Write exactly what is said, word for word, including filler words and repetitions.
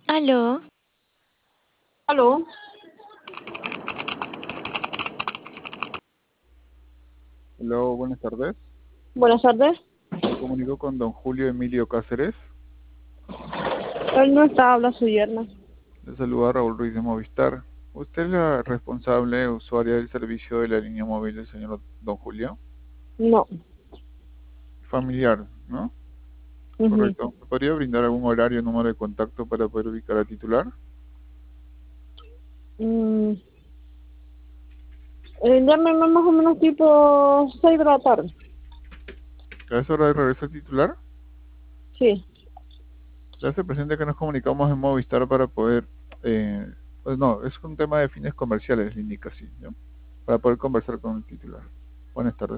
Aló, Aló, Hello, buenas tardes. buenas tardes. Me comunico con don Julio Emilio Cáceres. Él no está, habla su yerna. Le saluda Raúl Ruiz de Movistar. ¿Usted es la responsable usuaria del servicio de la línea móvil del señor don Julio? No. Familiar, ¿no? Ujú. Correcto. ¿Me podría brindar algún horario o número de contacto para poder ubicar al titular? Mm, eh, llámeme más o menos tipo seis de la tarde. ¿A esa hora de regreso al titular? Sí. Se hace presente que nos comunicamos en Movistar para poder... eh, pues no, es un tema de fines comerciales, le indica así, ¿no? Para poder conversar con el titular. Buenas tardes.